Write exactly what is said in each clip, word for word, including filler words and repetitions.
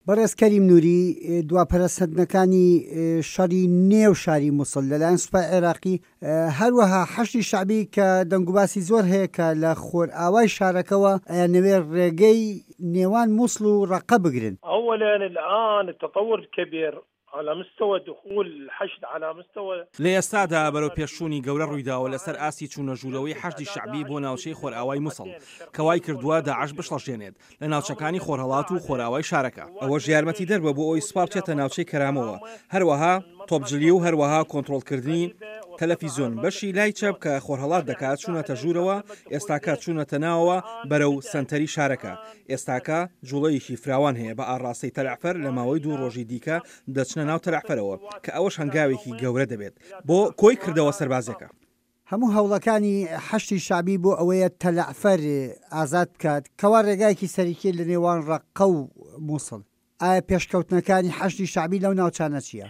بەڕێز کەریم نووری دواپەرستنەکانی شەڕی نێو شاری مووسڵ لەلایەن سوپای عێراقی هەروەها حەشدی شەعبی کە دەنگوباسی زۆر هەیە کە لە خۆرئاوای شارەکەەوە ئەیانەوێ ڕێگەی نێوان مووسڵ و ڕەقە بگرن. أولا الآن التطور الكبير على مستوى دخول الحشد على مستوى لە ئێستادا بەرەو پێشچوونی گەورە ڕوویداوە لەسەر ئاسی چوونە ژوورەوەی حەشدی شەعبی بۆ ناوچەی خۆرئاوای مووسڵ کەوای کردووە داعش بشڵەژێنێت لە ناوچەکانی خۆرهەڵات و خۆرئاوای شارەکە. ئەوەش یارمەتی دەربە بۆ ئەوی سوپا بچێتە ناوچەی کەرامەوە، هەروەها تۆپجلی و هەروەها کۆنتڕۆڵکردنی تەلەڤیزیۆن بەشی لای چەپ کە خۆرهەڵات دەکات چوونەتە ژوورەوە، ئێستاکە چوونەتە ناوەوە بەرەو سەنتەری شارەکە. ئێستاکە جوڵەیەکی فراوان هەیە بە ئاڕاستەی تەلەعفەر لە ماوەی دوو ڕۆژی دیکە دەچنە ناو تەلەعفەرەوە کە ئەوەش هەنگاوێکی گەورە دەبێت بۆ کۆی کردەوە سەربازەکە. هەموو هەوڵەکانی حەشتی شەعبی بۆ ئەوەیە تەلەعفەر ئازاد بکات کەوا ڕێگایەکی سەرەکی لە نێوان ڕەقە و مووسڵ. ئایا پێشکەوتنەکانی حەشتی شەعبی لەو ناوچانە چییە؟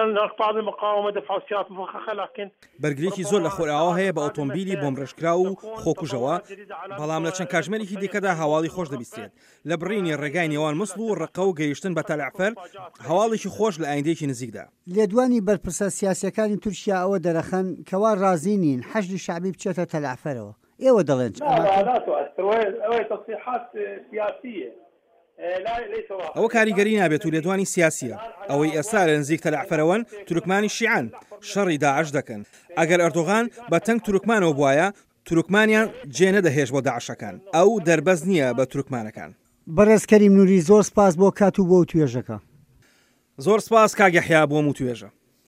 بەرگریکی زۆر لە خۆرئاوا هەیە بە ئۆتۆمبیلی بۆمڕێژکرا و خۆکوژەوە، بەڵام لە چەند کاتژمێرێکی دیکەدا هەواڵی خۆش دەبیستێت. لە بڕینی ڕێگای نێوان مووسڵ و ڕەقە و گەیشتن بە تەلەعفەر هەواڵێکی خۆش لە ئایندەیەکی نزیکدا. لێدوانی بەرپرسە سیاسیەکانی تورکیا ئەوە دەرەخەن کەوا ڕازی نین حەشدی شەعبی بچێتە تەلەعفەرەوە. ئێوە دەڵێن ئەوە کاریگەری نابێت و لێدوانی سیاسیە. ئەوەی ئێستا لە نزیک تەلەعفەرەوەن تورکمانی شیعان شەڕی داعش دەکەن. ئەگەر ئەردۆغان بە تەنگ تورکمانەوە بوایە تورکمانیان جێ نەدەهێش بۆ داعشەکان. ئەو دەربەز نییە بە تورکمانەکان. بەڕێز کەریم نووری زۆر سپاس بۆ کات و بۆ توێژەکە. زۆر سپاس کاک یەحیا بۆم و توێژە.